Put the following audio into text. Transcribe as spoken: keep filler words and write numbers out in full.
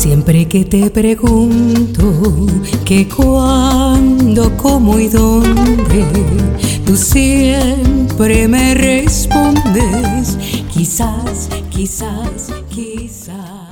Siempre que te pregunto que cuándo, cómo y dónde, tú siempre me respondes, quizás, quizás, quizás.